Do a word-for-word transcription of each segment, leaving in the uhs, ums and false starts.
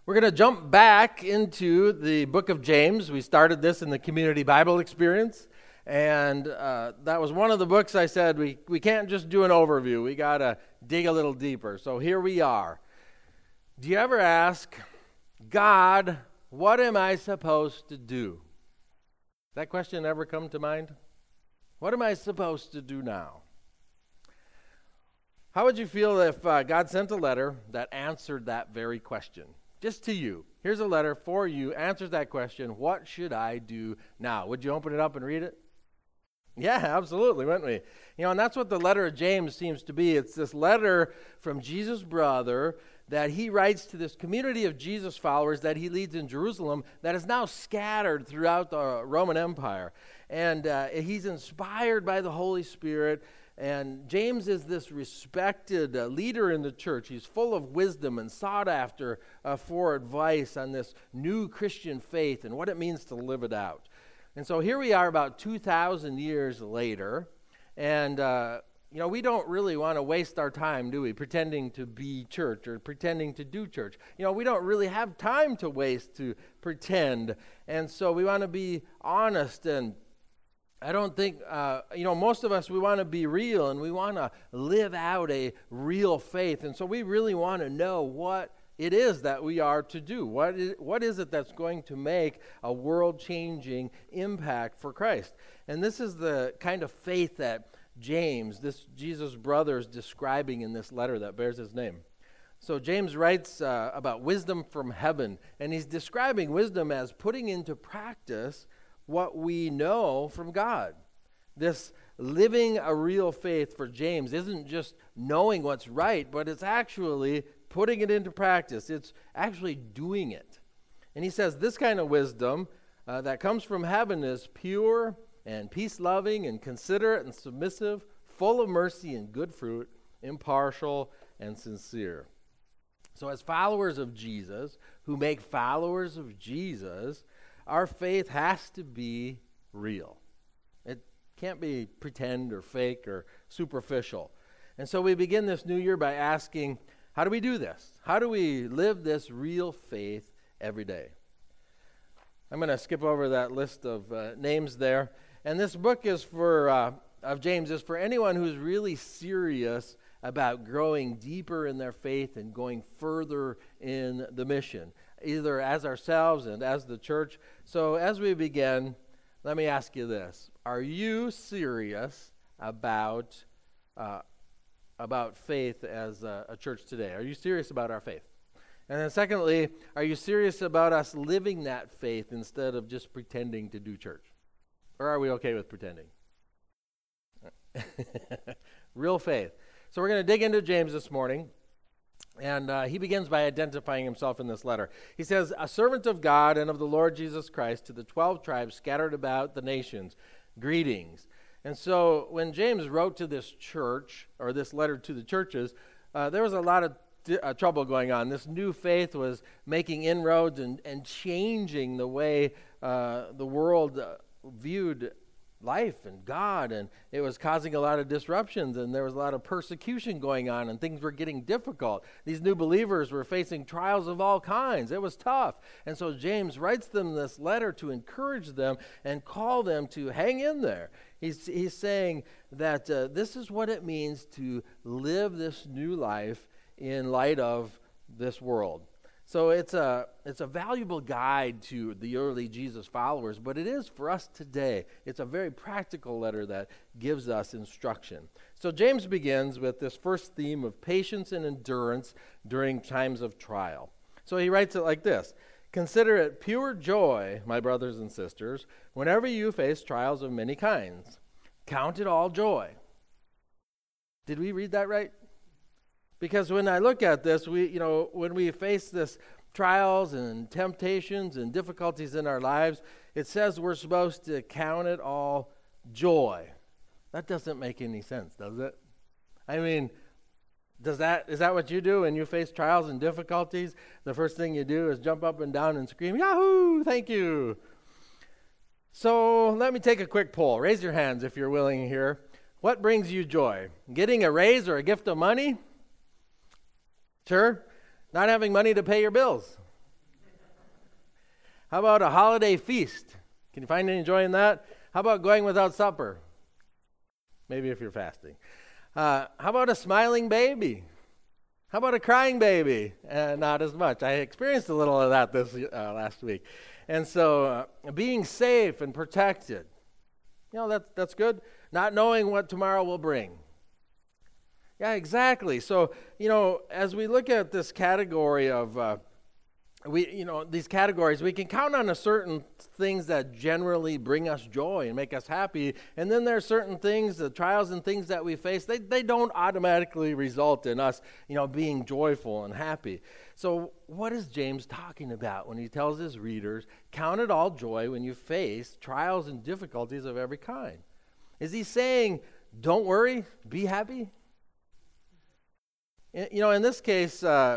We're going to jump back into the book of James. We started this in the Community Bible Experience, and uh, that was one of the books I said we, we can't just do an overview. We got to dig a little deeper. So here we are. Do you ever ask, God, what am I supposed to do? That question ever come to mind? What am I supposed to do now? How would you feel if uh, God sent a letter that answered that very question? Just to you. Here's a letter for you, answers that question, what should I do now? Would you open it up and read it? Yeah, absolutely, wouldn't we? You know, and that's what the letter of James seems to be. It's this letter from Jesus' brother that he writes to this community of Jesus followers that he leads in Jerusalem that is now scattered throughout the Roman Empire. And uh, he's inspired by the Holy Spirit. And James is this respected uh, leader in the church. He's full of wisdom and sought after uh, for advice on this new Christian faith and what it means to live it out. And so here we are about two thousand years later, and uh, you know, we don't really want to waste our time, do we, pretending to be church or pretending to do church. You know, we don't really have time to waste to pretend, and so we want to be honest. And I don't think, uh, you know, most of us, we want to be real and we want to live out a real faith. And so we really want to know what it is that we are to do. What is, what is it that's going to make a world-changing impact for Christ? And this is the kind of faith that James, this Jesus' brother, is describing in this letter that bears his name. So James writes uh, about wisdom from heaven, and he's describing wisdom as putting into practice what we know from God. This living a real faith for James isn't just knowing what's right, but it's actually putting it into practice. It's actually doing it. And he says this kind of wisdom uh, that comes from heaven is pure and peace-loving and considerate and submissive, full of mercy and good fruit, impartial and sincere. So as followers of Jesus, who make followers of Jesus, our faith has to be real. It can't be pretend or fake or superficial. And so we begin this new year by asking, how do we do this? How do we live this real faith every day? I'm going to skip over that list of uh, names there. And this book is for uh, of James is for anyone who's really serious about growing deeper in their faith and going further in the mission, either as ourselves and as the church. So as we begin, let me ask you this. Are you serious about uh, about faith as a, a church today? Are you serious about our faith? And then secondly, are you serious about us living that faith instead of just pretending to do church? Or are we okay with pretending? Real faith. So we're going to dig into James this morning. And uh, he begins by identifying himself in this letter. He says, a servant of God and of the Lord Jesus Christ to the twelve tribes scattered about the nations, greetings. And so when James wrote to this church, or this letter to the churches, uh, there was a lot of t- uh, trouble going on. This new faith was making inroads and, and changing the way uh, the world uh, viewed life and God, and it was causing a lot of disruptions, and there was a lot of persecution going on, and things were getting difficult. These new believers were facing trials of all kinds. It was tough. And so James writes them this letter to encourage them and call them to hang in there. He's, he's saying that uh, this is what it means to live this new life in light of this world. So it's a it's a valuable guide to the early Jesus followers, but it is for us today. It's a very practical letter that gives us instruction. So James begins with this first theme of patience and endurance during times of trial. So he writes it like this: consider it pure joy, my brothers and sisters, whenever you face trials of many kinds. Count it all joy. Did we read that right? Because when I look at this, we, you know, when we face this trials and temptations and difficulties in our lives, it says we're supposed to count it all joy. That doesn't make any sense, does it? I mean, does that is that what you do when you face trials and difficulties? The first thing you do is jump up and down and scream, Yahoo! Thank you. So let me take a quick poll. Raise your hands if you're willing here. What brings you joy? Getting a raise or a gift of money? Sure. Not having money to pay your bills. How about a holiday feast? Can you find any joy in that? How about going without supper? Maybe if you're fasting. Uh, how about a smiling baby? How about a crying baby? Uh, not as much. I experienced a little of that this uh, last week. And so uh, being safe and protected, you know, that, that's good. Not knowing what tomorrow will bring. Yeah, exactly. So, you know, as we look at this category of, uh, we, you know, these categories, we can count on a certain things that generally bring us joy and make us happy. And then there are certain things, the trials and things that we face, they, they don't automatically result in us, you know, being joyful and happy. So what is James talking about when he tells his readers, count it all joy when you face trials and difficulties of every kind? Is he saying, don't worry, be happy? You know, in this case, uh,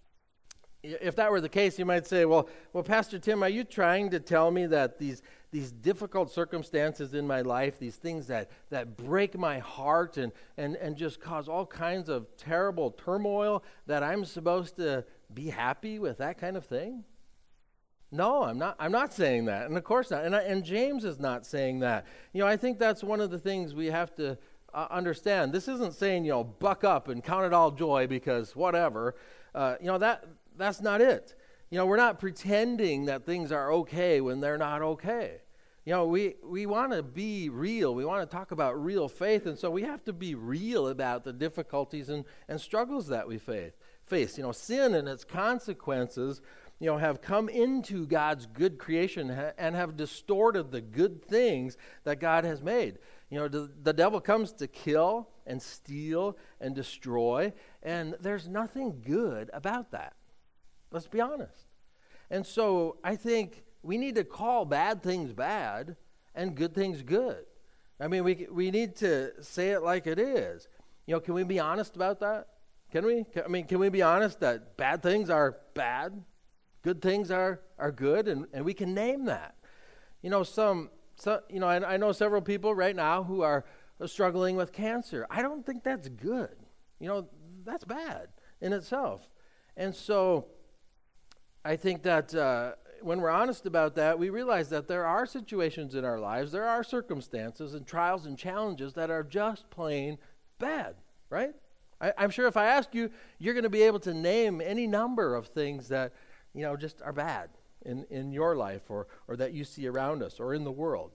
if that were the case, you might say, well, well, Pastor Tim, are you trying to tell me that these these difficult circumstances in my life, these things that, that break my heart and, and, and just cause all kinds of terrible turmoil, that I'm supposed to be happy with that kind of thing? No, I'm not. I'm not saying that, and of course not. And, I, and James is not saying that. You know, I think that's one of the things we have to uh, understand. This isn't saying, you know, buck up and count it all joy because whatever. Uh, you know, that that's not it. You know, we're not pretending that things are okay when they're not okay. You know, we, we want to be real. We want to talk about real faith, and so we have to be real about the difficulties and, and struggles that we face. Face. You know, sin and its consequences, you know, have come into God's good creation ha- and have distorted the good things that God has made. You know, the, the devil comes to kill and steal and destroy, and there's nothing good about that. Let's be honest. And so I think we need to call bad things bad and good things good. I mean, we we need to say it like it is. You know, can we be honest about that? Can we? Can, I mean, can we be honest that bad things are bad, good things are are good, and, and we can name that? You know, some, some you know, I, I know several people right now who are struggling with cancer. I don't think that's good. You know, that's bad in itself. And so I think that uh, when we're honest about that, we realize that there are situations in our lives, there are circumstances and trials and challenges that are just plain bad, right? I, I'm sure if I ask you, you're going to be able to name any number of things that, you know, just are bad in, in your life or, or that you see around us or in the world.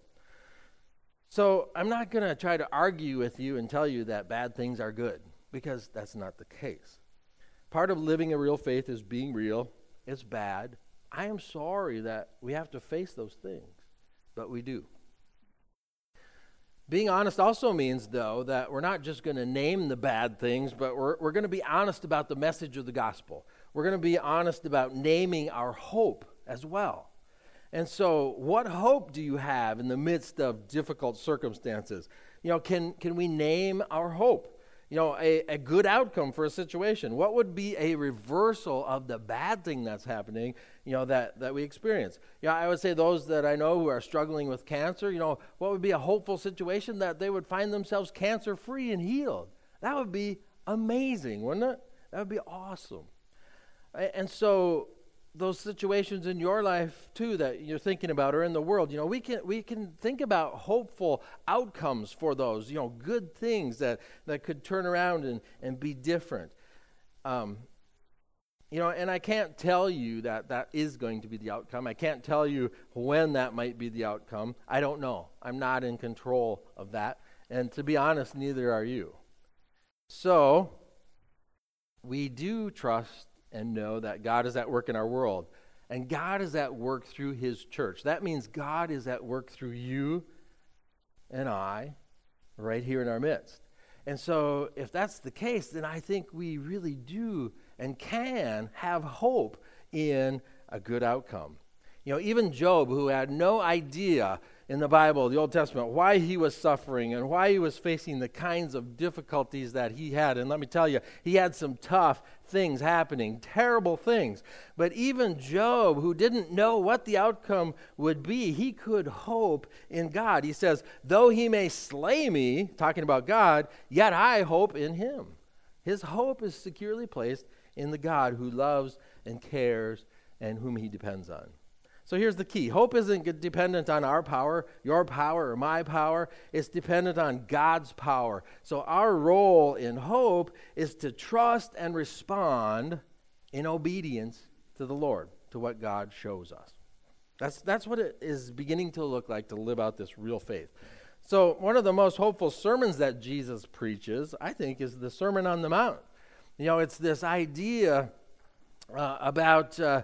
So I'm not going to try to argue with you and tell you that bad things are good, because that's not the case. Part of living a real faith is being real. It's bad. I am sorry that we have to face those things, but we do. Being honest also means, though, that we're not just going to name the bad things, but we're, we're going to be honest about the message of the gospel. We're going to be honest about naming our hope as well. And so what hope do you have in the midst of difficult circumstances? You know, can, can we name our hope? You know, a, a good outcome for a situation. What would be a reversal of the bad thing that's happening, you know, that, that we experience? You know, I would say those that I know who are struggling with cancer, you know, what would be a hopeful situation? That they would find themselves cancer-free and healed. That would be amazing, wouldn't it? That would be awesome. And so those situations in your life, too, that you're thinking about or in the world, you know, we can we can think about hopeful outcomes for those, you know, good things that, that could turn around and, and be different. Um, you know, and I can't tell you that that is going to be the outcome. I can't tell you when that might be the outcome. I don't know. I'm not in control of that. And to be honest, neither are you. So we do trust and know that God is at work in our world. And God is at work through his church. That means God is at work through you and I right here in our midst. And so if that's the case, then I think we really do and can have hope in a good outcome. You know, even Job, who had no idea in the Bible, the Old Testament, why he was suffering and why he was facing the kinds of difficulties that he had. And let me tell you, he had some tough things happening, terrible things. But even Job, who didn't know what the outcome would be, he could hope in God. He says, though he may slay me, talking about God, yet I hope in him. His hope is securely placed in the God who loves and cares and whom he depends on. So here's the key. Hope isn't dependent on our power, your power, or my power. It's dependent on God's power. So our role in hope is to trust and respond in obedience to the Lord, to what God shows us. That's, that's what it is beginning to look like to live out this real faith. So one of the most hopeful sermons that Jesus preaches, I think, is the Sermon on the Mount. You know, it's this idea uh, about, uh,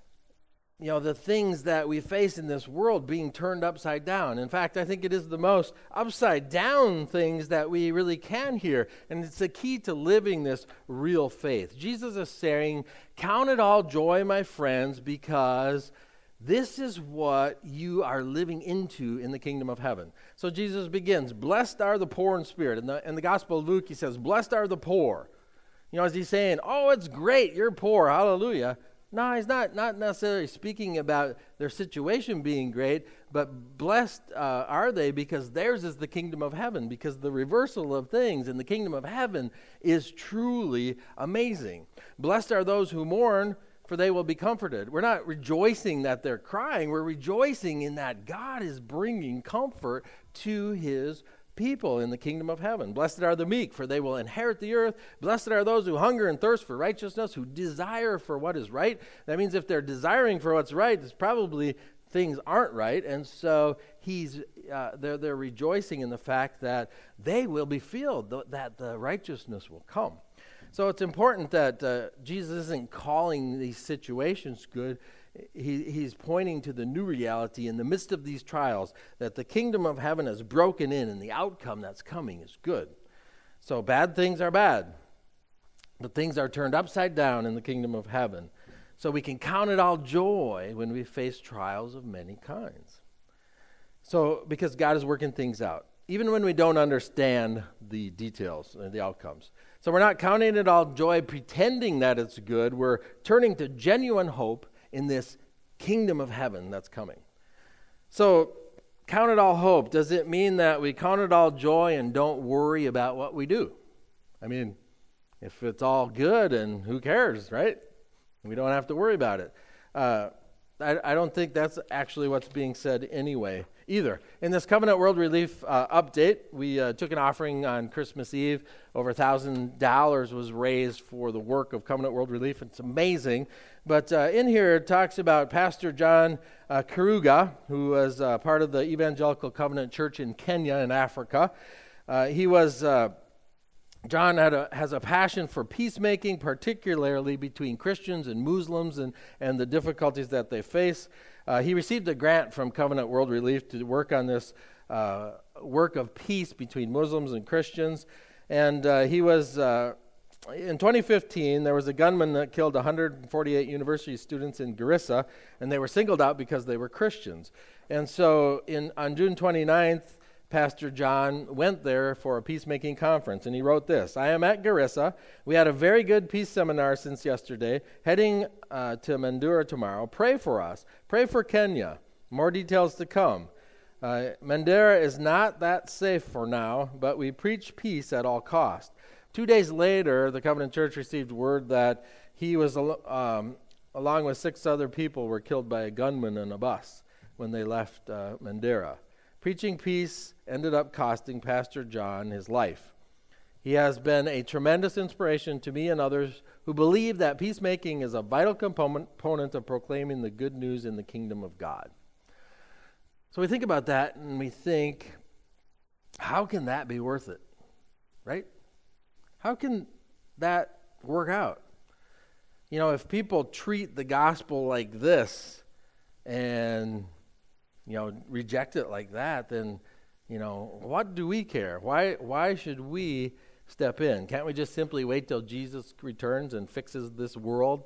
you know, the things that we face in this world being turned upside down. In fact, I think it is the most upside down things that we really can hear. And it's the key to living this real faith. Jesus is saying, count it all joy, my friends, because this is what you are living into in the kingdom of heaven. So Jesus begins, blessed are the poor in spirit. In the, in the Gospel of Luke, he says, blessed are the poor. You know, is he saying, oh, it's great, you're poor, hallelujah. No, he's not, not necessarily speaking about their situation being great, but blessed uh, are they because theirs is the kingdom of heaven, because the reversal of things in the kingdom of heaven is truly amazing. Blessed are those who mourn, for they will be comforted. We're not rejoicing that they're crying. We're rejoicing in that God is bringing comfort to his people in the kingdom of heaven. Blessed are the meek, for they will inherit the earth. Blessed are those who hunger and thirst for righteousness, who desire for what is right. That means if they're desiring for what's right, it's probably things aren't right. And so he's uh, they're, they're rejoicing in the fact that they will be filled, th- that the righteousness will come. So it's important that uh, Jesus isn't calling these situations good. He, he's pointing to the new reality in the midst of these trials, that the kingdom of heaven is broken in and the outcome that's coming is good. So bad things are bad, but things are turned upside down in the kingdom of heaven. So we can count it all joy when we face trials of many kinds. So because God is working things out, even when we don't understand the details and the outcomes. So we're not counting it all joy, pretending that it's good. We're turning to genuine hope in this kingdom of heaven that's coming. So count it all hope. Does it mean that we count it all joy and don't worry about what we do? I mean, if it's all good, and who cares, right? We don't have to worry about it. Uh, I, I don't think that's actually what's being said anyway either. In this Covenant World Relief uh, update, we uh, took an offering on Christmas Eve. Over one thousand dollars was raised for the work of Covenant World Relief. It's amazing. But uh, in here it talks about Pastor John uh, Karuga, who was uh, part of the Evangelical Covenant Church in Kenya in Africa. Uh, he was... Uh, John had a, has a passion for peacemaking, particularly between Christians and Muslims and, and the difficulties that they face. Uh, he received a grant from Covenant World Relief to work on this uh, work of peace between Muslims and Christians. And uh, he was, uh, in twenty fifteen, there was a gunman that killed one hundred forty-eight university students in Garissa, and they were singled out because they were Christians. And so in on June twenty-ninth, Pastor John went there for a peacemaking conference, and he wrote this: I am at Garissa. We had a very good peace seminar since yesterday, heading uh, to Mandera tomorrow. Pray for us. Pray for Kenya. More details to come. Uh, Mandera is not that safe for now, but we preach peace at all cost. Two days later, the Covenant Church received word that he was, um, along with six other people, were killed by a gunman in a bus when they left uh, Mandera. Preaching peace ended up costing Pastor John his life. He has been a tremendous inspiration to me and others who believe that peacemaking is a vital component of proclaiming the good news in the kingdom of God. So we think about that and we think, how can that be worth it? Right? How can that work out? You know, if people treat the gospel like this and you know, reject it like that, then, you know, what do we care? Why why should we step in? Can't we just simply wait till Jesus returns and fixes this world?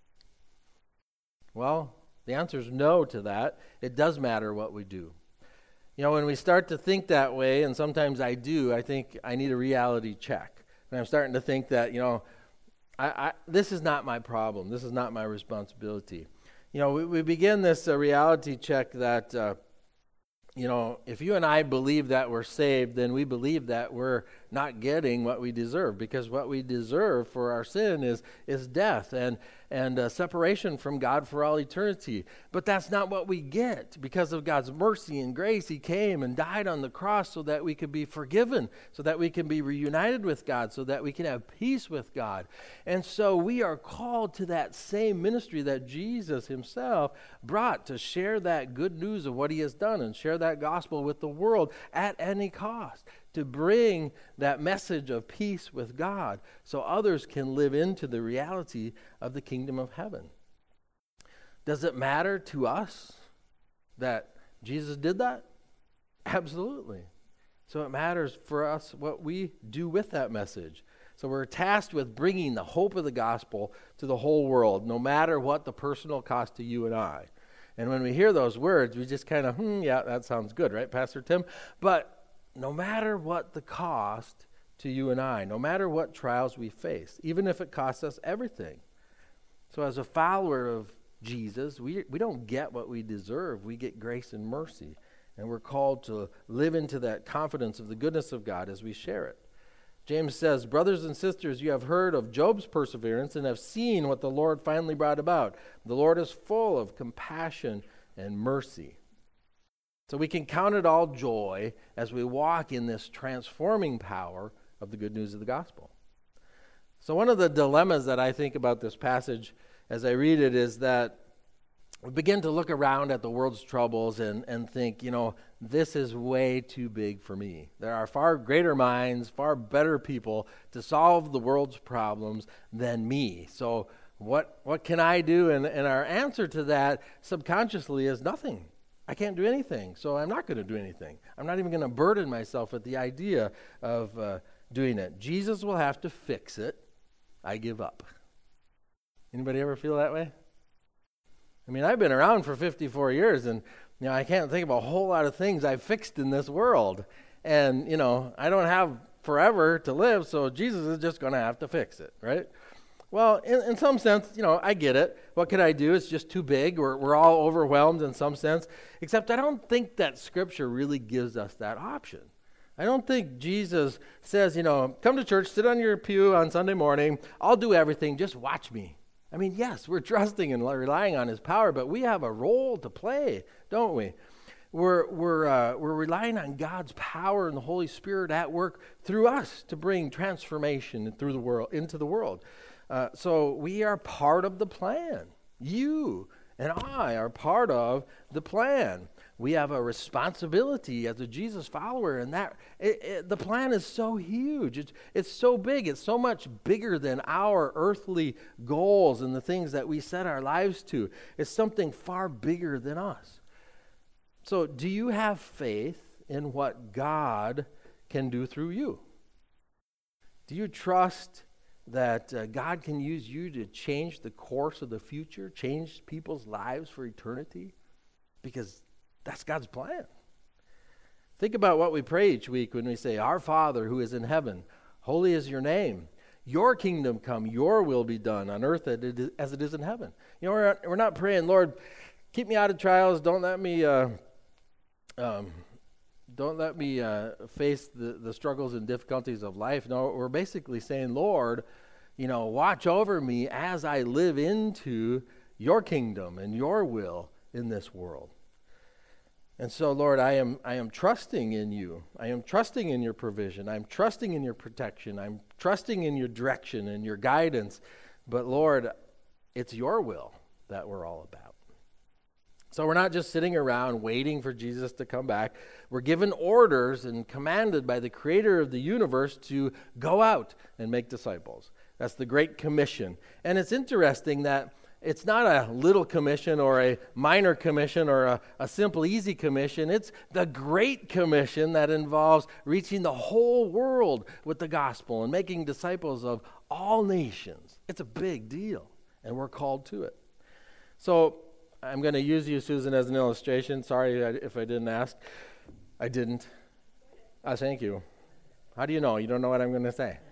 Well, the answer is no to that. It does matter what we do. You know, when we start to think that way, and sometimes I do, I think I need a reality check. And I'm starting to think that, you know, I, I this is not my problem. This is not my responsibility. You know, we, we begin this uh, reality check that, uh, you know, if you and I believe that we're saved, then we believe that we're not getting what we deserve, because what we deserve for our sin is is death and and uh, separation from God for all eternity. But that's not what we get. Because of God's mercy and grace, he came and died on the cross so that we could be forgiven, so that we can be reunited with God, so that we can have peace with God. And so we are called to that same ministry that Jesus himself brought, to share that good news of what he has done and share that gospel with the world at any cost, to bring that message of peace with God so others can live into the reality of the kingdom of heaven. Does it matter to us that Jesus did that? Absolutely. So it matters for us what we do with that message. So we're tasked with bringing the hope of the gospel to the whole world, no matter what the personal cost to you and I. And when we hear those words, we just kind of, hmm, yeah, that sounds good, right, Pastor Tim? But no matter what the cost to you and I, no matter what trials we face, even if it costs us everything. So as a follower of Jesus, we, we don't get what we deserve. We get grace and mercy. And we're called to live into that confidence of the goodness of God as we share it. James says, brothers and sisters, you have heard of Job's perseverance and have seen what the Lord finally brought about. The Lord is full of compassion and mercy. So we can count it all joy as we walk in this transforming power of the good news of the gospel. So one of the dilemmas that I think about this passage as I read it is that we begin to look around at the world's troubles and, and think, you know, this is way too big for me. There are far greater minds, far better people to solve the world's problems than me. So what what can I do? And, and our answer to that subconsciously is nothing. I can't do anything, so I'm not going to do anything. I'm not even going to burden myself with the idea of uh, doing it. Jesus will have to fix it. I give up. Anybody ever feel that way? I mean, I've been around for fifty-four years, and you know, I can't think of a whole lot of things I've fixed in this world. And, you know, I don't have forever to live, so Jesus is just going to have to fix it, right? Well, in, in some sense, you know, I get it. What can I do? It's just too big. We're, we're all overwhelmed in some sense. Except I don't think that Scripture really gives us that option. I don't think Jesus says, you know, come to church, sit on your pew on Sunday morning. I'll do everything. Just watch me. I mean, yes, we're trusting and relying on his power, but we have a role to play, don't we? We're we're uh, we're relying on God's power and the Holy Spirit at work through us to bring transformation through the world into the world. Uh, so we are part of the plan. You and I are part of the plan. We have a responsibility as a Jesus follower, and that it, it, the plan is so huge. It's, it's so big. It's so much bigger than our earthly goals and the things that we set our lives to. It's something far bigger than us. So do you have faith in what God can do through you? Do you trust that uh, God can use you to change the course of the future, change people's lives for eternity? Because that's God's plan. Think about what we pray each week when we say, Our Father who is in heaven, holy is your name. Your kingdom come, your will be done on earth as it is in heaven. You know, we're not, we're not praying, Lord, keep me out of trials. Don't let me uh, um, don't let me uh, face the, the struggles and difficulties of life. No, we're basically saying, Lord, you know, watch over me as I live into your kingdom and your will in this world. And so, Lord, I am I am trusting in you. I am trusting in your provision. I'm trusting in your protection. I'm trusting in your direction and your guidance. But, Lord, it's your will that we're all about. So we're not just sitting around waiting for Jesus to come back. We're given orders and commanded by the creator of the universe to go out and make disciples. That's the Great Commission. And it's interesting that it's not a little commission or a minor commission or a, a simple, easy commission. It's the Great Commission that involves reaching the whole world with the gospel and making disciples of all nations. It's a big deal, and we're called to it. So I'm going to use you, Susan, as an illustration. Sorry if I didn't ask. I didn't. Oh, thank you. How do you know? You don't know what I'm going to say.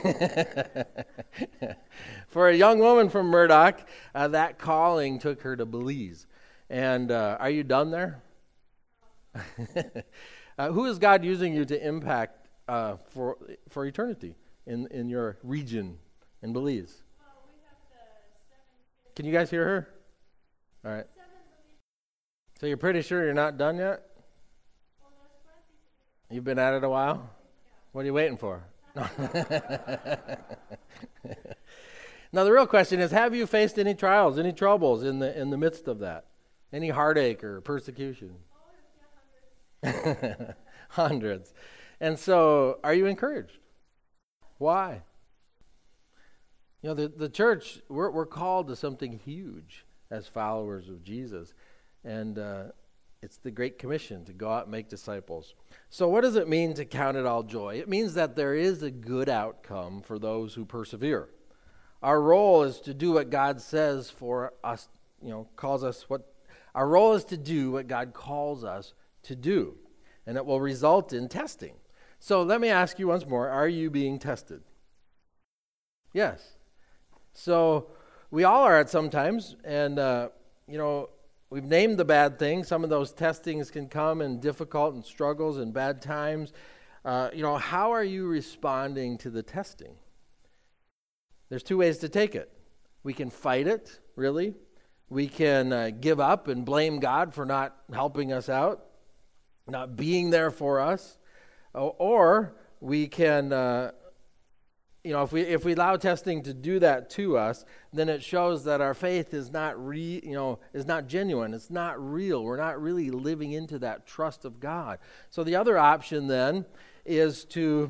For a young woman from Murdoch, uh, that calling took her to Belize. And uh, are you done there? uh, who is God using you to impact uh, for for eternity in, in your region in Belize? Well, we have the seven. Can you guys hear her? All right. Seven Belize. So you're pretty sure you're not done yet? Well, there's plenty. You've been at it a while? What are you waiting for? No. Now, the real question is, have you faced any trials, any troubles in the in the midst of that? Any heartache or persecution? Oh, yeah, hundreds. Hundreds. And so, are you encouraged? Why? You know, the, the church, we're, we're called to something huge as followers of Jesus. And uh, it's the Great Commission to go out and make disciples. So what does it mean to count it all joy? It means that there is a good outcome for those who persevere. Our role is to do what God says for us, you know, calls us what, our role is to do what God calls us to do. And it will result in testing. So let me ask you once more, are you being tested? Yes. So we all are at some times, and, uh, you know, we've named the bad things. Some of those testings can come in difficult and struggles and bad times. Uh, you know, how are you responding to the testing? There's two ways to take it. We can fight it, really. We can uh, give up and blame God for not helping us out, not being there for us. Or we can, uh, you know, if we if we allow testing to do that to us, then it shows that our faith is not re, you know, is not genuine. It's not real. We're not really living into that trust of God. So the other option then is to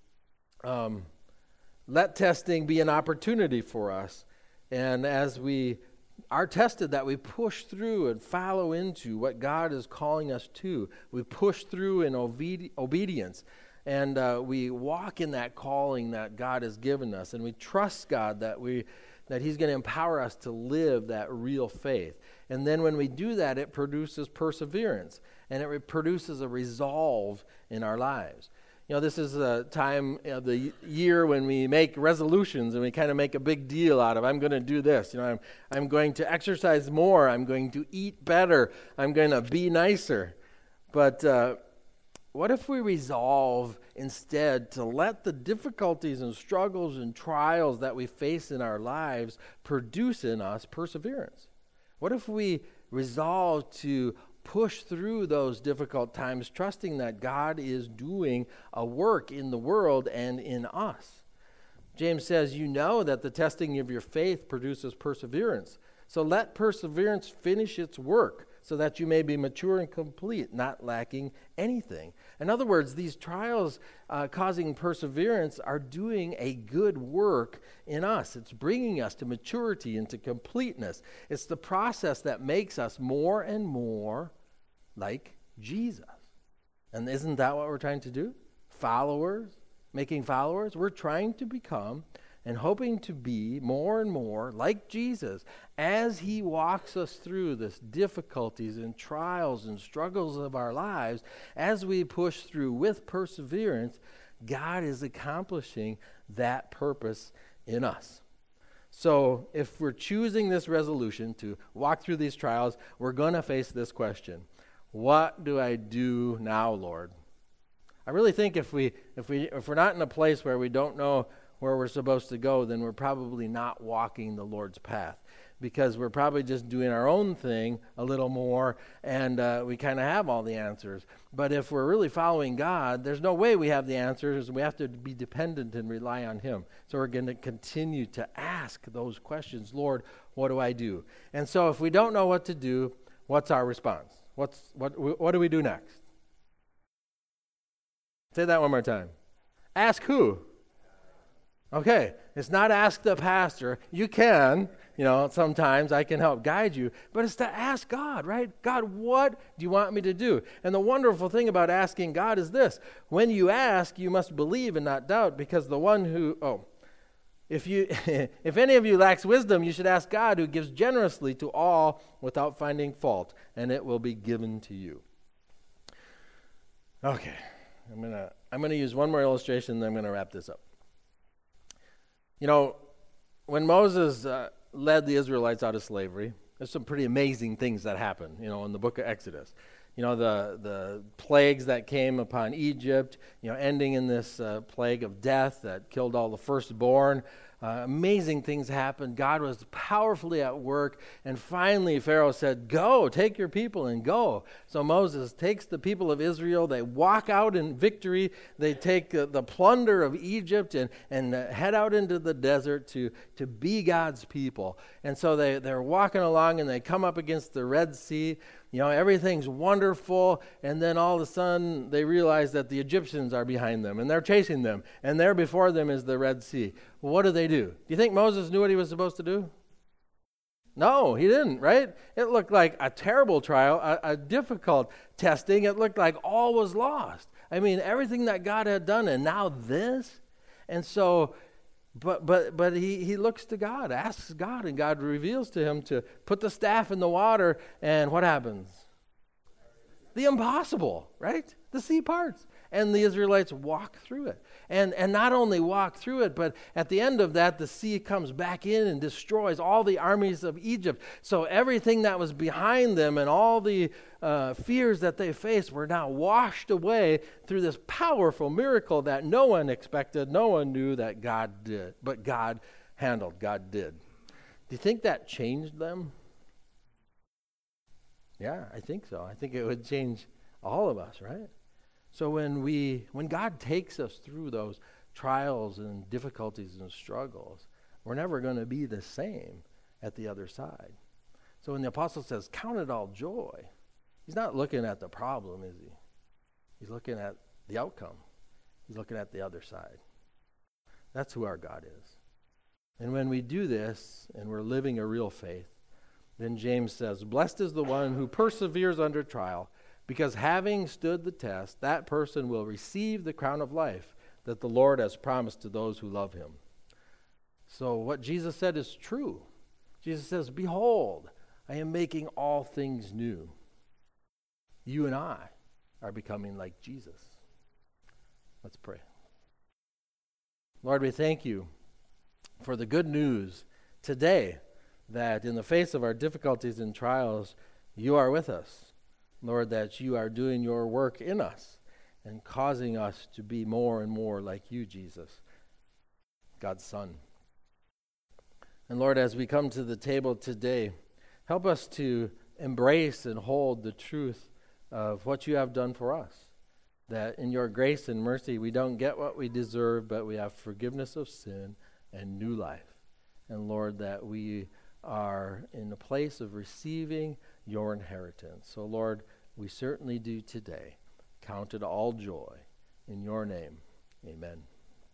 um, let testing be an opportunity for us, and as we are tested, that we push through and follow into what God is calling us to. We push through in obedi- obedience, and uh, we walk in that calling that God has given us, and we trust God that we that He's going to empower us to live that real faith. And then when we do that, it produces perseverance, and it produces a resolve in our lives. You know, this is a time of the year when we make resolutions and we kind of make a big deal out of, I'm going to do this. You know, I'm I'm going to exercise more. I'm going to eat better. I'm going to be nicer. But uh, what if we resolve instead to let the difficulties and struggles and trials that we face in our lives produce in us perseverance? What if we resolve to push through those difficult times, trusting that God is doing a work in the world and in us? James says, you know that the testing of your faith produces perseverance. So let perseverance finish its work so that you may be mature and complete, not lacking anything. In other words, these trials uh, causing perseverance are doing a good work in us. It's bringing us to maturity and to completeness. It's the process that makes us more and more like Jesus. And isn't that what we're trying to do? Followers, making followers. We're trying to become and hoping to be more and more like Jesus as He walks us through this difficulties and trials and struggles of our lives. As we push through with perseverance, God is accomplishing that purpose in us. So if we're choosing this resolution to walk through these trials, we're going to face this question: what do I do now, Lord? I really think if we if we if we're not in a place where we don't know where we're supposed to go, then we're probably not walking the Lord's path, because we're probably just doing our own thing a little more, and uh, we kind of have all the answers. But if we're really following God, there's no way we have the answers. We have to be dependent and rely on Him. So we're going to continue to ask those questions. Lord, what do I do? And so if we don't know what to do, what's our response? What's what? What do we do next? Say that one more time. Ask who? Okay, it's not ask the pastor. You can, you know, sometimes I can help guide you, but it's to ask God, right? God, what do you want me to do? And the wonderful thing about asking God is this: when you ask, you must believe and not doubt, because the one who, oh, if you, if any of you lacks wisdom, you should ask God, who gives generously to all without finding fault, and it will be given to you. Okay, I'm gonna I'm gonna use one more illustration, then I'm gonna wrap this up. You know, when Moses uh, led the Israelites out of slavery, there's some pretty amazing things that happen, you know, in the book of Exodus. you know, the, the plagues that came upon Egypt, you know, ending in this uh, plague of death that killed all the firstborn. Uh, amazing things happened. God was powerfully at work. And finally, Pharaoh said, go, take your people and go. So Moses takes the people of Israel. They walk out in victory. They take uh, the plunder of Egypt and, and uh, head out into the desert to, to be God's people. And so they, they're walking along and they come up against the Red Sea. You know, everything's wonderful, and then all of a sudden they realize that the Egyptians are behind them, and they're chasing them, and there before them is the Red Sea. Well, what do they do? Do you think Moses knew what he was supposed to do? No, he didn't, right? It looked like a terrible trial, a, a difficult testing. It looked like all was lost. I mean, everything that God had done, and now this? And so... But but but he, he looks to God, asks God, and God reveals to him to put the staff in the water, and what happens? The impossible, right? The sea parts. And the Israelites walk through it. And and not only walk through it, but at the end of that, the sea comes back in and destroys all the armies of Egypt. So everything that was behind them and all the uh, fears that they faced were now washed away through this powerful miracle that no one expected, no one knew that God did, but God handled, God did. Do you think that changed them? Yeah, I think so. I think it would change all of us, right? So when we, when God takes us through those trials and difficulties and struggles, we're never going to be the same at the other side. So when the apostle says, count it all joy, he's not looking at the problem, is he? He's looking at the outcome. He's looking at the other side. That's who our God is. And when we do this and we're living a real faith, then James says, blessed is the one who perseveres under trial, because having stood the test, that person will receive the crown of life that the Lord has promised to those who love him. So what Jesus said is true. Jesus says, behold, I am making all things new. You and I are becoming like Jesus. Let's pray. Lord, we thank you for the good news today that in the face of our difficulties and trials, you are with us. Lord, that you are doing your work in us and causing us to be more and more like you, Jesus, God's Son. And Lord, as we come to the table today, help us to embrace and hold the truth of what you have done for us. That in your grace and mercy, we don't get what we deserve, but we have forgiveness of sin and new life. And Lord, that we are in a place of receiving your inheritance. So Lord, we certainly do today. Count it all joy. In your name, amen.